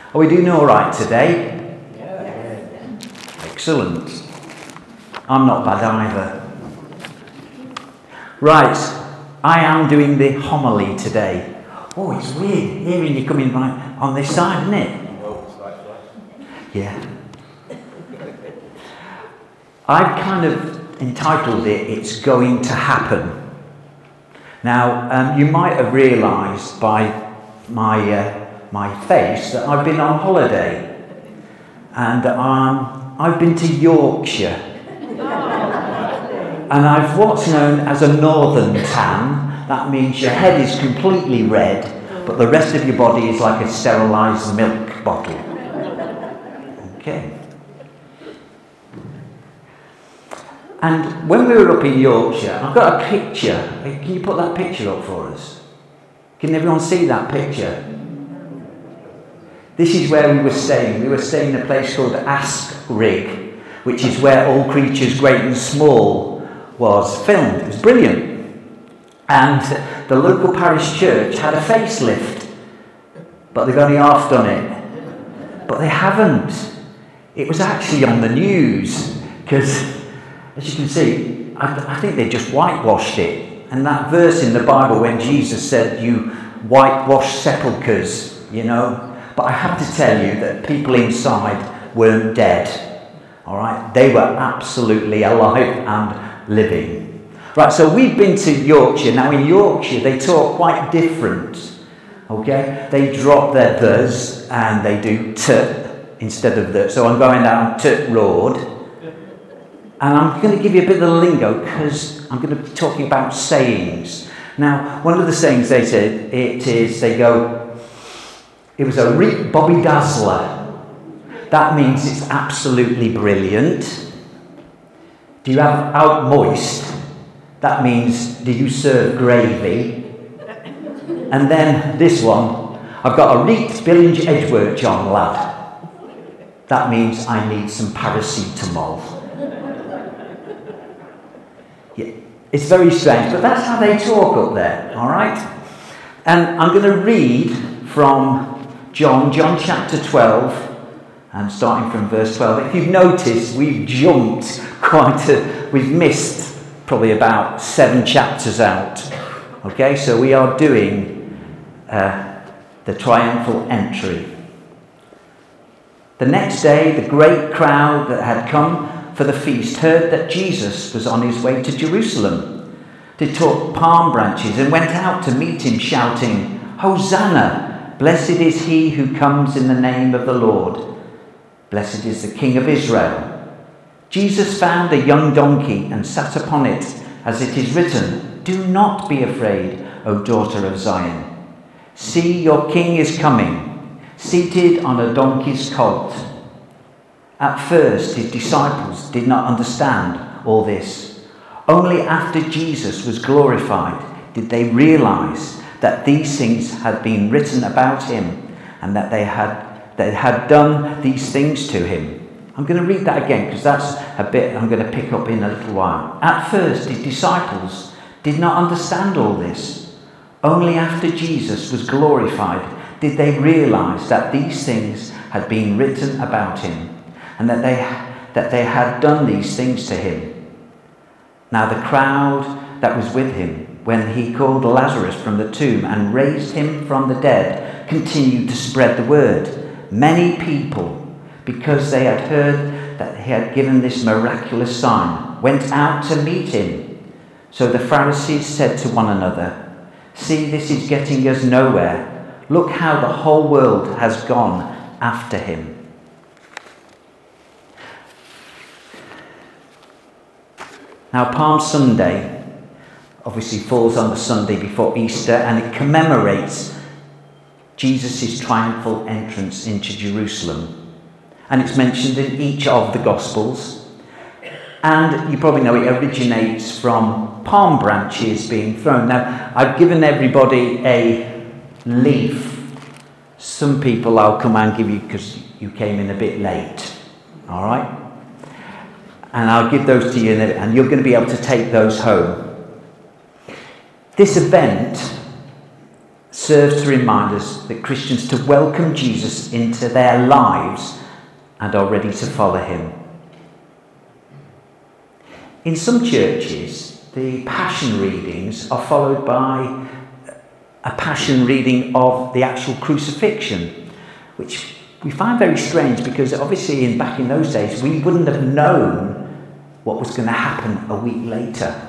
Are we doing all right today? Yeah. Excellent. I'm not bad either. Right, I am doing the homily today. Oh, it's weird hearing you coming right on this side, isn't it? Yeah. I've kind of entitled it, It's Going to Happen. Now, you might have realised by my face that I've been on holiday. And I've been to Yorkshire. And I've what's known as a northern tan. That means your head is completely red, but the rest of your body is like a sterilised milk bottle. Okay. And when we were up in Yorkshire, I've got a picture. Can you put that picture up for us? Can everyone see that picture? This is where we were staying. We were staying in a place called Askrigg, which is where All Creatures Great and Small was filmed. It was brilliant. And the local parish church had a facelift, but they've only half done it. But they haven't. It was actually on the news, because as you can see, I think they just whitewashed it. And that verse in the Bible when Jesus said, you whitewash sepulchres, you know. But I have to tell you that people inside weren't dead. All right? They were absolutely alive and living. Right, so we've been to Yorkshire. Now in Yorkshire, they talk quite different. Okay? They drop their ths and they do t instead of the. So I'm going down t road. And I'm going to give you a bit of the lingo because I'm going to be talking about sayings. Now, one of the sayings they said, it was a reek Bobby Dazzler. That means it's absolutely brilliant. Do you have out moist? That means, do you serve gravy? And then this one, I've got a reeked Billinge Edgeworth on, lad. That means I need some paracetamol. Yeah, it's very strange, but that's how they talk up there, all right? And I'm going to read from John chapter 12, and starting from verse 12. If you've noticed, we've jumped we've missed probably about 7 chapters out. Okay, so we are doing the triumphal entry. The next day, the great crowd that had come for the feast heard that Jesus was on his way to Jerusalem. They took palm branches and went out to meet him, shouting, Hosanna! Blessed is he who comes in the name of the Lord. Blessed is the King of Israel. Jesus found a young donkey and sat upon it, as it is written, Do not be afraid, O daughter of Zion. See, your king is coming, seated on a donkey's colt. At first, his disciples did not understand all this. Only after Jesus was glorified did they realize that these things had been written about him and that they had done these things to him. I'm going to read that again because that's a bit I'm going to pick up in a little while. At first, his disciples did not understand all this. Only after Jesus was glorified did they realize that these things had been written about him and that they had done these things to him. Now the crowd that was with him when he called Lazarus from the tomb and raised him from the dead continued to spread the word. Many people, because they had heard that he had given this miraculous sign, went out to meet him. So the Pharisees said to one another, See, this is getting us nowhere. Look how the whole world has gone after him. Now, Palm Sunday obviously falls on the Sunday before Easter, and it commemorates Jesus' triumphal entrance into Jerusalem. And it's mentioned in each of the Gospels. And you probably know it originates from palm branches being thrown. Now, I've given everybody a leaf. Some people I'll come and give you because you came in a bit late. All right? And I'll give those to you, and you're going to be able to take those home. This event serves to remind us that Christians to welcome Jesus into their lives and are ready to follow him. In some churches, the Passion readings are followed by a Passion reading of the actual crucifixion, which we find very strange because obviously back in those days we wouldn't have known what was going to happen a week later.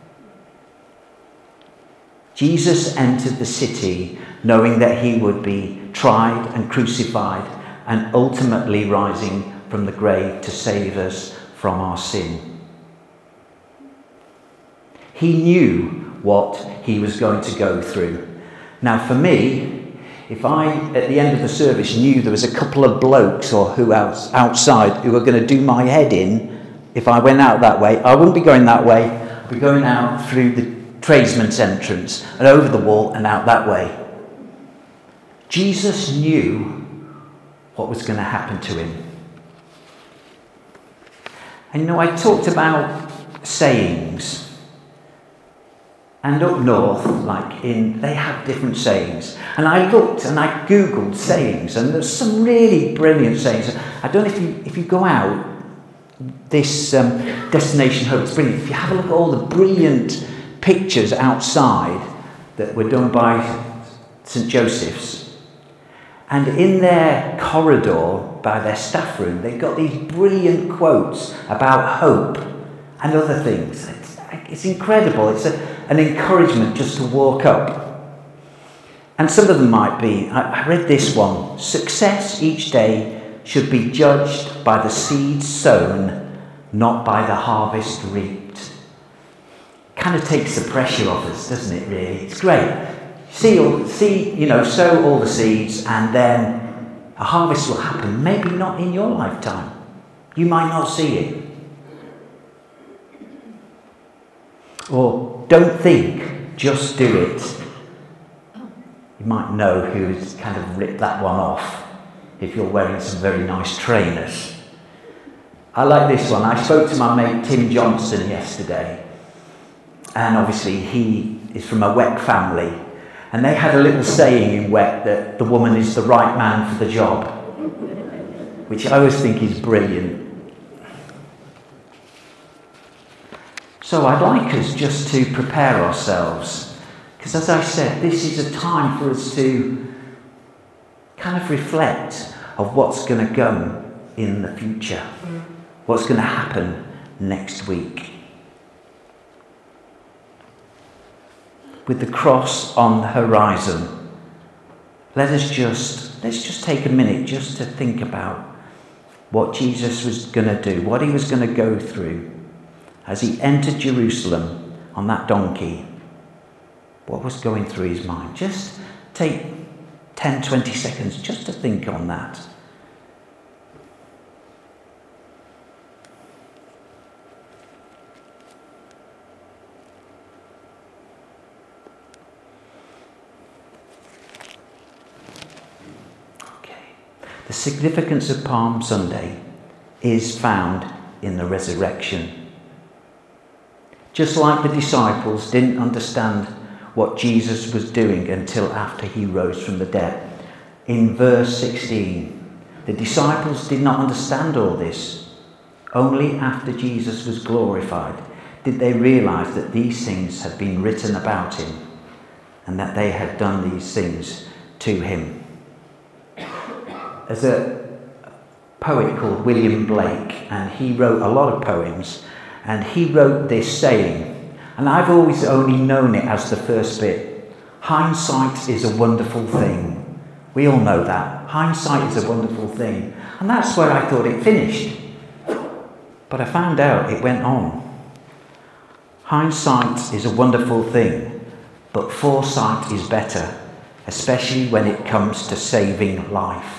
Jesus entered the city knowing that he would be tried and crucified and ultimately rising from the grave to save us from our sin. He knew what he was going to go through. Now for me, if I, at the end of the service, knew there was a couple of blokes or who else outside who were going to do my head in, if I went out that way, I wouldn't be going that way. I'd be going out through the tradesman's entrance and over the wall and out that way. Jesus knew what was going to happen to him. And I talked about sayings. And up north, they have different sayings. And I looked and I Googled sayings, and there's some really brilliant sayings. I don't know if you go out, this Destination Hope, it's brilliant. If you have a look at all the brilliant pictures outside that were done by St. Joseph's, and in their corridor by their staff room, they've got these brilliant quotes about hope and other things. It's incredible. It's an encouragement just to walk up. And some of them might be, I read this one: success each day should be judged by the seeds sown, not by the harvest reaped. Kind of takes the pressure off us, doesn't it, really? It's great. Sow all the seeds, and then a harvest will happen. Maybe not in your lifetime. You might not see it. Or don't think, just do it. You might know who's kind of ripped that one off if you're wearing some very nice trainers. I like this one. I spoke to my mate Tim Johnson yesterday, and obviously he is from a WEC family, and they had a little saying in WEC that the woman is the right man for the job, which I always think is brilliant. So I'd like us just to prepare ourselves, because as I said, this is a time for us to kind of reflect of what's going to go in the future, what's going to happen next week. With the cross on the horizon, let's just take a minute just to think about what Jesus was going to do, what he was going to go through. As he entered Jerusalem on that donkey, what was going through his mind? Just take 10, 20 seconds just to think on that. Okay. The significance of Palm Sunday is found in the resurrection. Just like the disciples didn't understand what Jesus was doing until after he rose from the dead. In verse 16, the disciples did not understand all this. Only after Jesus was glorified did they realize that these things had been written about him and that they had done these things to him. There's a poet called William Blake, and he wrote a lot of poems. And he wrote this saying, and I've always only known it as the first bit: hindsight is a wonderful thing. We all know that. Hindsight is a wonderful thing. And that's where I thought it finished. But I found out it went on. Hindsight is a wonderful thing, but foresight is better, especially when it comes to saving life.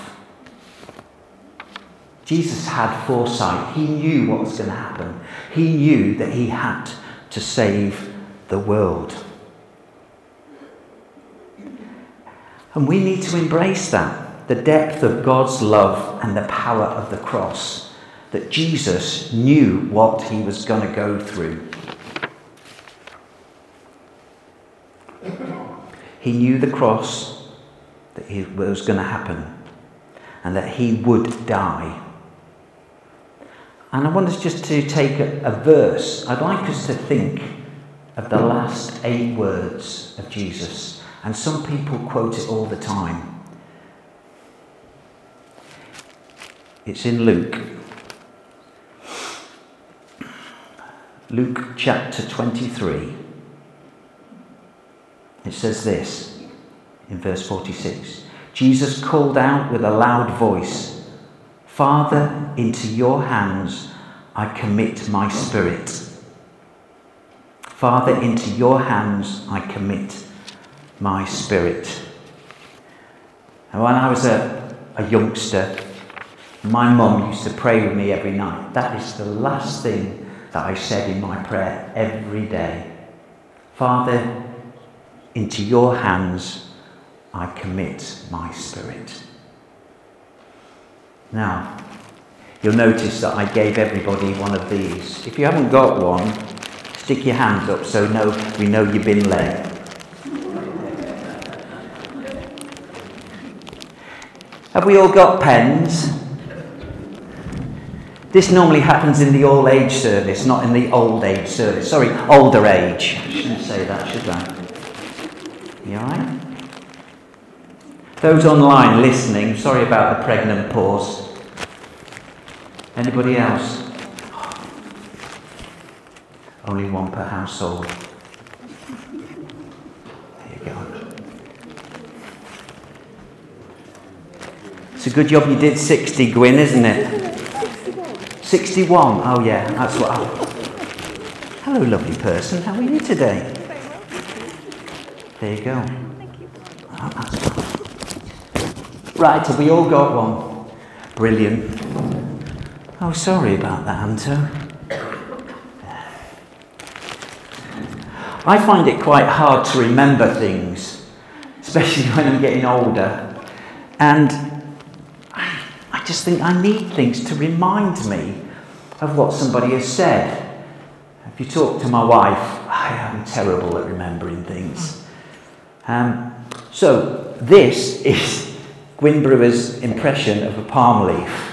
Jesus had foresight. He knew what was going to happen. He knew that he had to save the world. And we need to embrace that, the depth of God's love and the power of the cross, that Jesus knew what he was going to go through. He knew the cross, that it was going to happen, and that he would die. And I want us just to take a verse. I'd like us to think of the last 8 words of Jesus. And some people quote it all the time. It's in Luke. Luke chapter 23. It says this in verse 46. Jesus called out with a loud voice, "Father, into your hands I commit my spirit." Father, into your hands I commit my spirit. And when I was a youngster, my mum used to pray with me every night. That is the last thing that I said in my prayer every day. Father, into your hands I commit my spirit. Now, you'll notice that I gave everybody one of these. If you haven't got one, stick your hands up so we know you've been led. Have we all got pens? This normally happens in the all age service, not in the old age service. Sorry, older age. I shouldn't say that, should I? You alright? Those online listening, sorry about the pregnant pause. Anybody else? Only one per household. There you go. It's a good job you did 60, Gwyn, isn't it? 61. Oh yeah, that's what. Hello, lovely person. How are you today? There you go. Oh, that's right, have we all got one? Brilliant. Oh, sorry about that, Anto. I find it quite hard to remember things, especially when I'm getting older. And I just think I need things to remind me of what somebody has said. If you talk to my wife, I am terrible at remembering things. So this is Gwyn Brewer's impression of a palm leaf.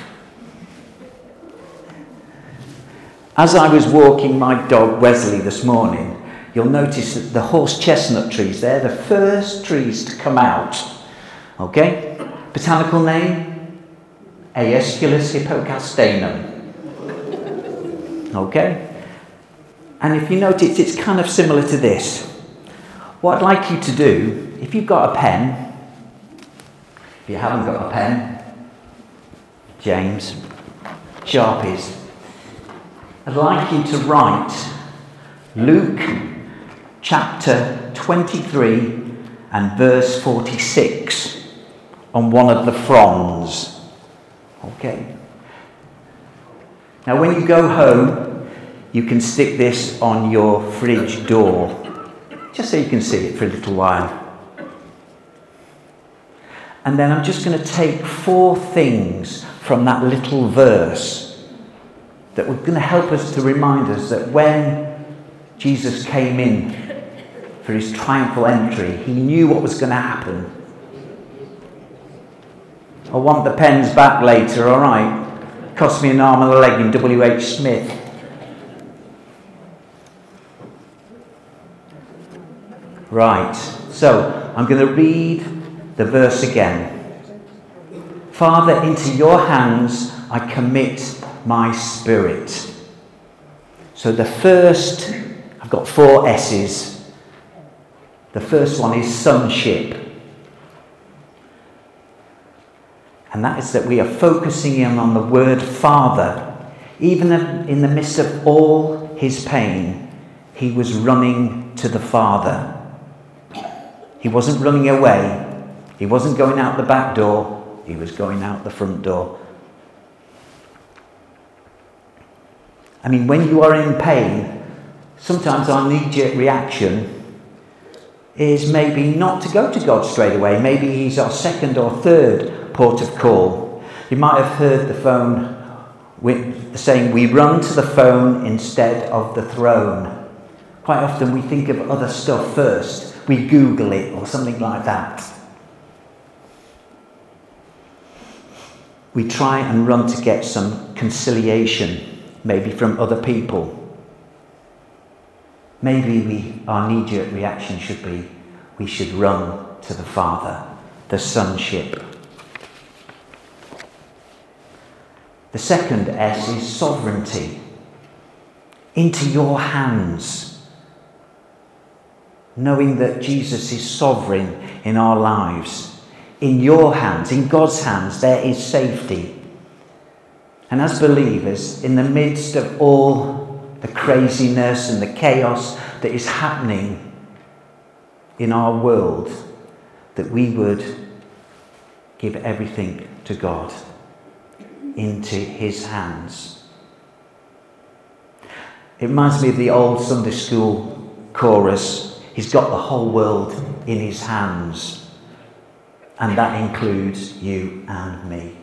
As I was walking my dog Wesley this morning, you'll notice that the horse chestnut trees, they're the first trees to come out. Okay? Botanical name? Aesculus hippocastanum. Okay? And if you notice, it's kind of similar to this. What I'd like you to do, if you've got a pen, if you haven't got a pen, James, Sharpies, I'd like you to write Luke chapter 23 and verse 46 on one of the fronds. Okay. Now when you go home, you can stick this on your fridge door, just so you can see it for a little while. And then I'm just going to take 4 things from that little verse that are going to help us to remind us that when Jesus came in for his triumphal entry, he knew what was going to happen. I want the pens back later, all right? Cost me an arm and a leg in W.H. Smith. Right, so I'm going to read the verse again. Father, into your hands I commit my spirit. So the first, I've got 4 S's. The first one is sonship. And that is that we are focusing in on the word Father. Even in the midst of all his pain, he was running to the Father. He wasn't running away. He wasn't going out the back door. He was going out the front door. I mean, when you are in pain, sometimes our knee-jerk reaction is maybe not to go to God straight away. Maybe he's our second or third port of call. You might have heard the phone with the saying, we run to the phone instead of the throne. Quite often we think of other stuff first we Google it or something like that. We try and run to get some conciliation, maybe from other people. Maybe our knee-jerk reaction should be, we should run to the Father, the sonship. The second S is sovereignty. Into your hands. Knowing that Jesus is sovereign in our lives. In your hands, in God's hands, there is safety. And as believers, in the midst of all the craziness and the chaos that is happening in our world, that we would give everything to God, into his hands. It reminds me of the old Sunday school chorus, he's got the whole world in his hands, and that includes you and me.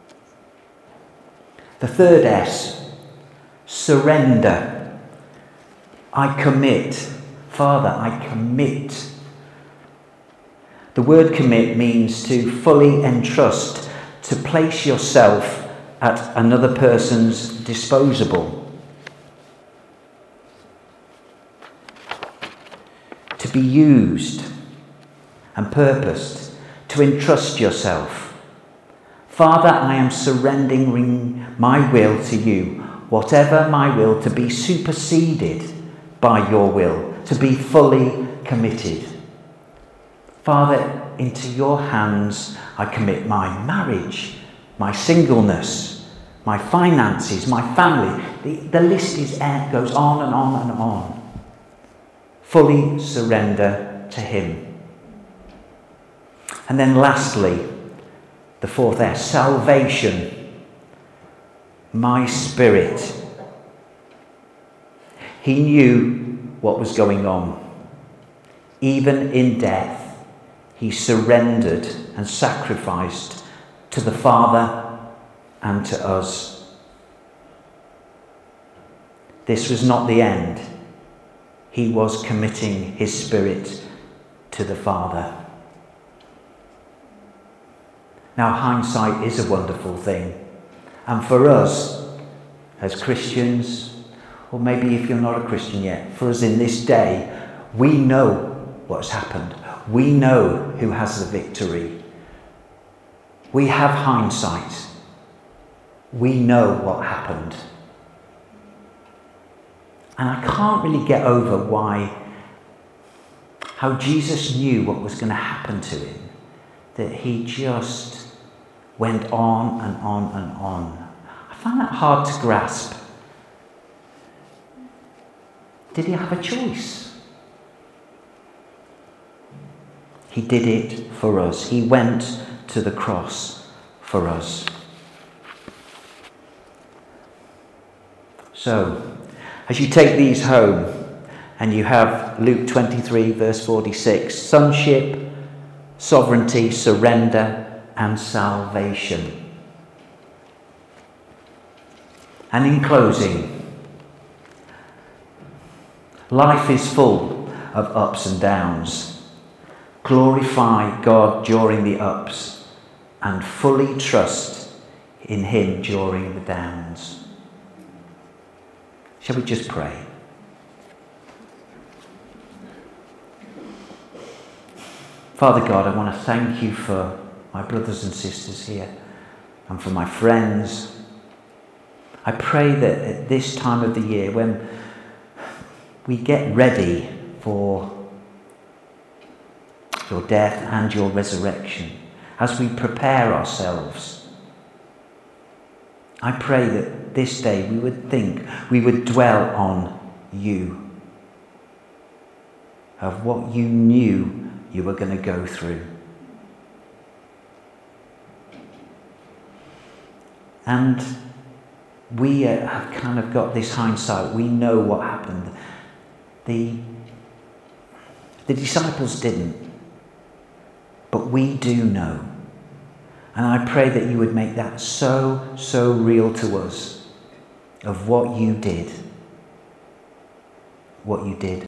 The third S, surrender. I commit. Father, I commit. The word commit means to fully entrust, to place yourself at another person's disposal. To be used and purposed, to entrust yourself. Father, I am surrendering my will to you, whatever my will, to be superseded by your will, to be fully committed. Father, into your hands I commit my marriage, my singleness, my finances, my family. The list goes on and on and on. Fully surrender to him. And then lastly, the fourth S, salvation. My spirit. He knew what was going on. Even in death, he surrendered and sacrificed to the Father and to us. This was not the end. He was committing his spirit to the Father. Now, hindsight is a wonderful thing. And for us, as Christians, or maybe if you're not a Christian yet, for us in this day, we know what's happened. We know who has the victory. We have hindsight. We know what happened. And I can't really get over how Jesus knew what was going to happen to him, that he just went on and on and on. I find that hard to grasp. Did he have a choice? He did it for us. He went to the cross for us. So, as you take these home and you have Luke 23 verse 46, sonship, sovereignty, surrender, and salvation. And in closing, life is full of ups and downs. Glorify God during the ups and fully trust in him during the downs. Shall we just pray? Father God, I want to thank you for my brothers and sisters here and for my friends. I pray that at this time of the year, when we get ready for your death and your resurrection, as we prepare ourselves, I pray that this day we would dwell on you, of what you knew you were going to go through. And we have kind of got this hindsight. We know what happened. The disciples didn't. But we do know. And I pray that you would make that so, so real to us of what you did. What you did.